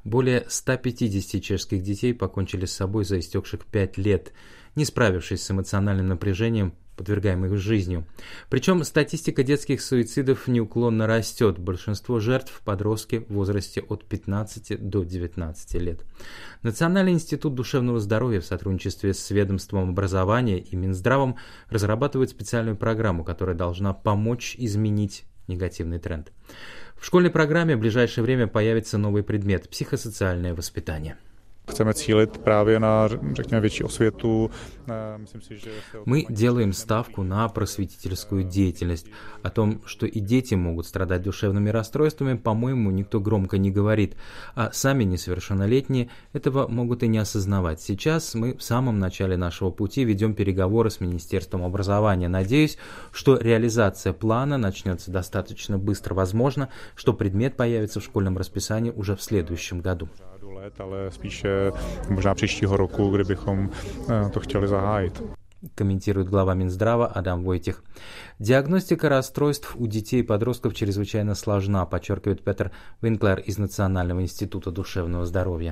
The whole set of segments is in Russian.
Более 150 чешских детей покончили с собой за истекших 5 лет, не справившись с эмоциональным напряжением, подвергаемых жизнью. Причем статистика детских суицидов неуклонно растет. Большинство жертв – подростки в возрасте от 15 до 19 лет. Национальный институт душевного здоровья в сотрудничестве с ведомством образования и Минздравом разрабатывает специальную программу, которая должна помочь изменить негативный тренд. В школьной программе в ближайшее время появится новый предмет – психосоциальное воспитание. Мы делаем ставку на просветительскую деятельность. О том, что и дети могут страдать душевными расстройствами, по-моему, никто громко не говорит, а сами несовершеннолетние этого могут и не осознавать. Сейчас мы в самом начале нашего пути ведем переговоры с Министерством образования. Надеюсь, что реализация плана начнется достаточно быстро. Возможно, что предмет появится в школьном расписании уже в следующем году. Ale spíše možná příštího roku, kdybychom to chtěli zahájit. Комментирует глава Минздрава Адам Войтих. Диагностика расстройств у детей и подростков чрезвычайно сложна, подчеркивает Петр Винклер из Национального института душевного здоровья.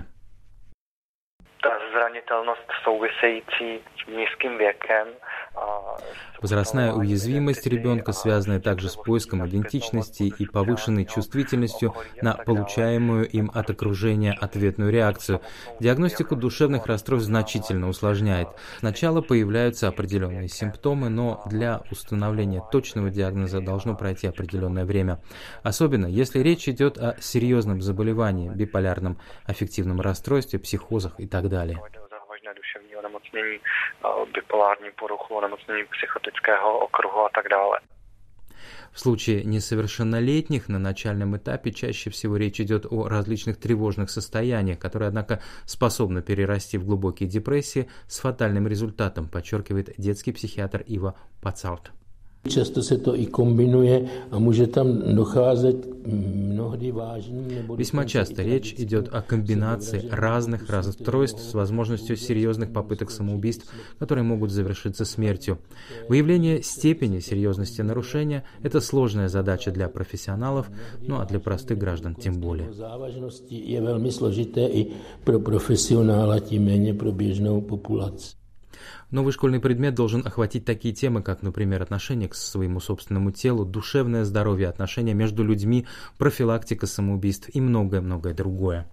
Zranitelnost související s nízkým věkem. Возрастная уязвимость ребенка, связанная также с поиском идентичности и повышенной чувствительностью на получаемую им от окружения ответную реакцию, диагностику душевных расстройств значительно усложняет. Сначала появляются определенные симптомы, но для установления точного диагноза должно пройти определенное время. Особенно, если речь идет о серьезном заболевании, биполярном аффективном расстройстве, психозах и так далее. Duševní onemocnění, bipolární poruchu, onemocnění psychotického okruhu a tak dále. В случае несовершеннолетних на начальном этапе чаще всего речь идет о различных тревожных состояниях, которые, однако, способны перерасти в глубокие депрессии с фатальным результатом, подчеркивает детский психиатр Ivo Pacalt. Často se to i kombinuje a může tam docházet mnohdy vážným nebo... Весьма часто речь идет о комбинации разных расстройств с возможностью серьезных попыток самоубийств, которые могут завершиться смертью. Выявление степени серьезности нарушения – это сложная задача для профессионалов, ну а для простых граждан тем более. Závažnosti je velmi složité i pro profesionála, tím méně pro běžnou populaci. Новый школьный предмет должен охватить такие темы, как, например, отношение к своему собственному телу, душевное здоровье, отношения между людьми, профилактика самоубийств и многое-многое другое.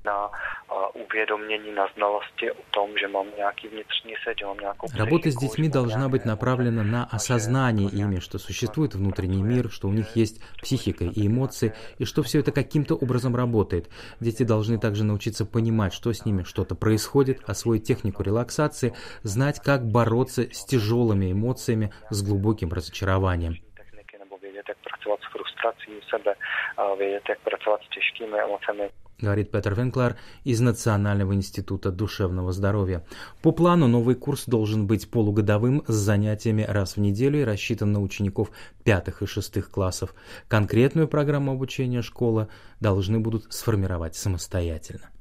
Работа с детьми должна быть направлена на осознание ими, что существует внутренний мир, что у них есть психика и эмоции, и что все это каким-то образом работает. Дети должны также научиться понимать, что с ними что-то происходит, освоить технику релаксации, знать, как бороться с тяжелыми эмоциями, с глубоким разочарованием. Говорит Петр Винклер из Национального института душевного здоровья. По плану новый курс должен быть полугодовым с занятиями раз в неделю и рассчитан на учеников 5 и 6 классов. Конкретную программу обучения школы должны будут сформировать самостоятельно.